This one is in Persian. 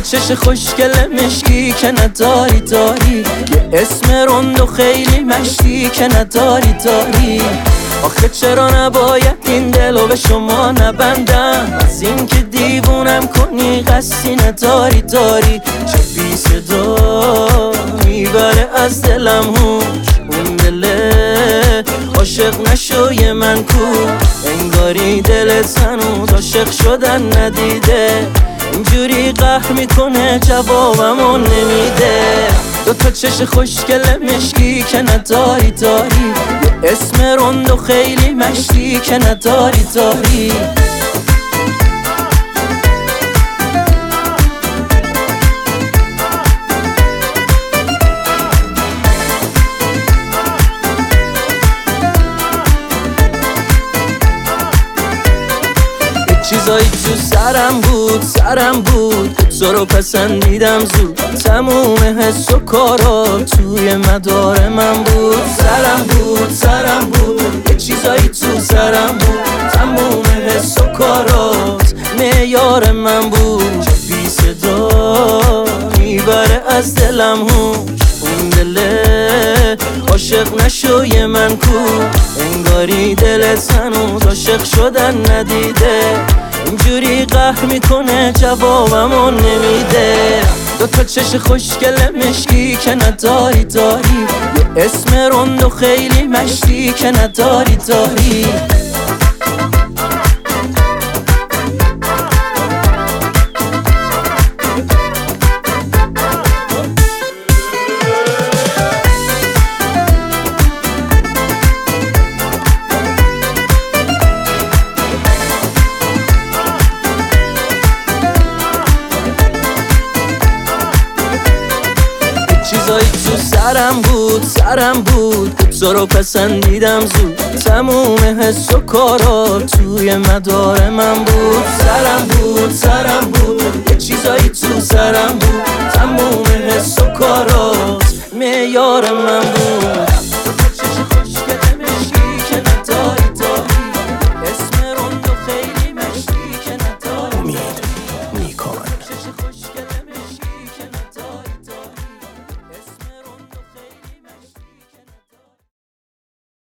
چش خوشگل مشکی که نداری داری، یه اسم رند و خیلی مشتی که نداری داری. آخه چرا نباید این دلو به شما نبندم؟ از این که دیوونم کنی قصدی نداری داری. چه بی صدا میبره از دلم هوش، اون دله عاشق نشوی من کو. انگاری دلت هنوز عاشق شدن ندیده، اینجوری قهر میکنه جوابمو نمیده. دوتا چش خوشگل مشکی که نداری داری، یه اسم رند و خیلی مشتی که نداری داری. چیزایی تو سرم بود تو رو پسندیدم زود. تموم حس و کارا توی مدار من بود. سرم بود یه چیزایی تو سرم بود. تموم حس و کارات معیار من بود. چه بی صدا میبره از دلم هوش، اون دله عاشق نشوی من کو. انگاری دلت هنوز عاشق شدن ندیده، اینجوری قهر میکنه جوابمو نمیده. دوتا چش خوشگل مشکی که نداری داری، یه اسم رند و خیلی مشتی که نداری داری. چیزایی تو سرم بود تو رو پسندیدم زود. تموم حس و کارا توی مدار من بود. سرم بود